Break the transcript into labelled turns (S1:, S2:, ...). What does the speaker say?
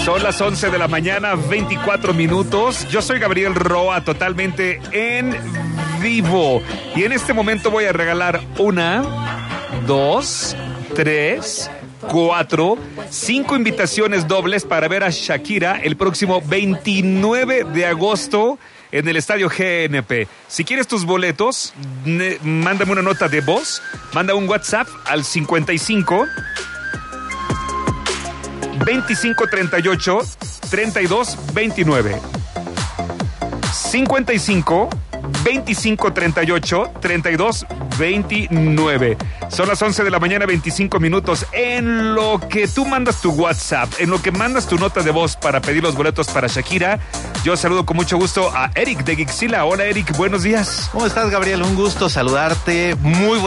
S1: Son las 11 de la mañana, 24 minutos. Yo soy Gabriel Roa, totalmente en vivo. Y en este momento voy a regalar 1, 2, 3, 4, 5 invitaciones dobles para ver a Shakira el próximo 29 de agosto en el Estadio GNP. Si quieres tus boletos, mándame una nota de voz, manda un WhatsApp al 55 2538 3229. 55 2538 3229. Son las 11 de la mañana, 25 minutos. En lo que tú mandas tu WhatsApp, en lo que mandas tu nota de voz para pedir los boletos para Shakira, yo saludo con mucho gusto a Eric de Gixila. Hola Eric, buenos días.
S2: ¿Cómo estás, Gabriel? Un gusto saludarte. Muy